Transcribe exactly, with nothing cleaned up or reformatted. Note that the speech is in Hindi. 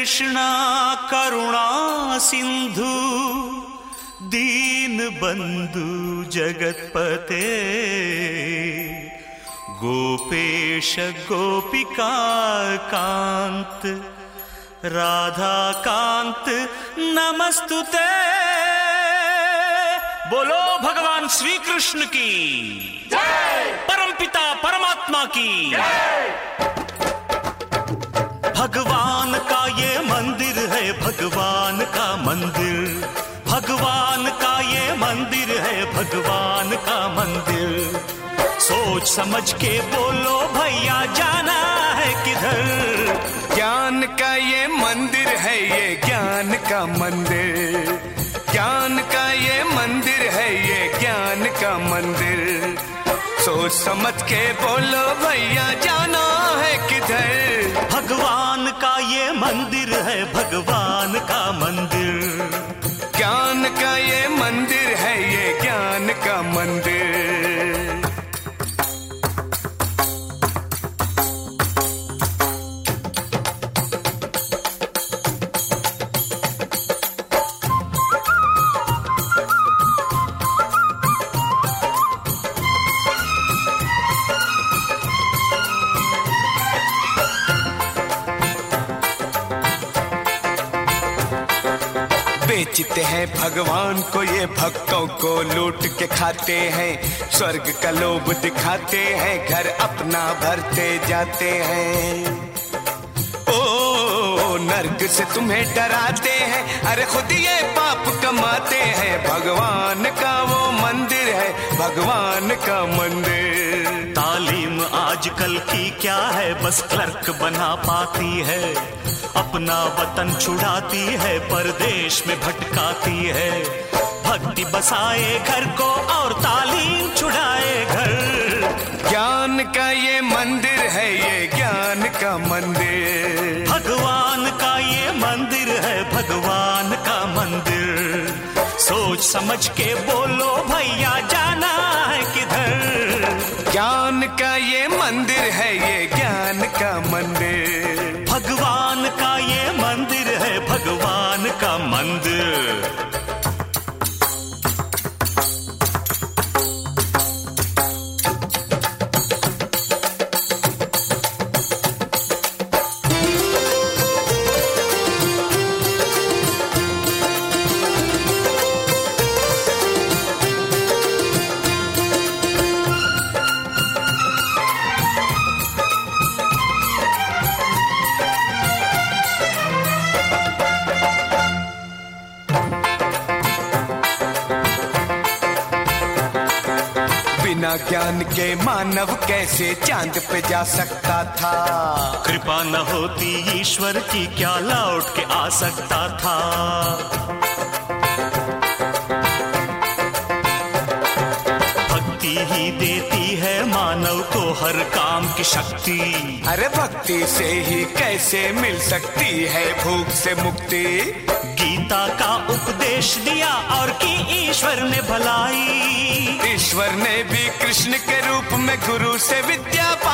कृष्णा करुणा सिंधु दीन बंधु जगतपते गोपेश गोपिका कांत राधा कांत नमस्तुते। बोलो भगवान श्री कृष्ण की जय, परमपिता परमात्मा की जय। भगवान का ये मंदिर है, भगवान का मंदिर, भगवान का ये मंदिर है, भगवान का मंदिर। सोच समझ के बोलो भैया जाना है किधर। ज्ञान का ये मंदिर है, ये ज्ञान का मंदिर, ज्ञान का ये मंदिर है, ये ज्ञान का मंदिर। सोच समझ के बोलो भैया जाना है किधर। भगवान का ये मंदिर है, भगवान का मंदिर, ज्ञान का ये मंदिर है, ये ज्ञान का मंदिर। बेचते हैं भगवान को ये भक्तों को लूट के खाते हैं, स्वर्ग का लोभ दिखाते हैं, घर अपना भरते जाते हैं। ओ नर्क से तुम्हें डराते हैं, अरे खुद ये पाप कमाते हैं। भगवान का वो मंदिर है, भगवान का मंदिर। तालीम आजकल की क्या है, बस क्लर्क बना पाती है, अपना वतन छुड़ाती है, परदेश में भटकाती है। भक्ति बसाए घर को और तालीम छुड़ाए घर। ज्ञान का ये मंदिर है, ये ज्ञान का मंदिर, भगवान का ये मंदिर है, भगवान का मंदिर। सोच समझ के बोलो भैया जाना है किधर। ज्ञान का ये मंदिर है, ये ज्ञान का मंदिर, भगवान का ये मंदिर है, भगवान का मंदिर। बिना ज्ञान के मानव कैसे चांद पे जा सकता था। कृपा न होती ईश्वर की क्या लौट के आ सकता था। भक्ति ही देती है मानव को हर काम की शक्ति। अरे भक्ति से ही कैसे मिल सकती है भूख से मुक्ति। गीता का उपदेश दिया और की ईश्वर ने भलाई। ईश्वर ने भी कृष्ण के रूप में गुरु से विद्या पाई।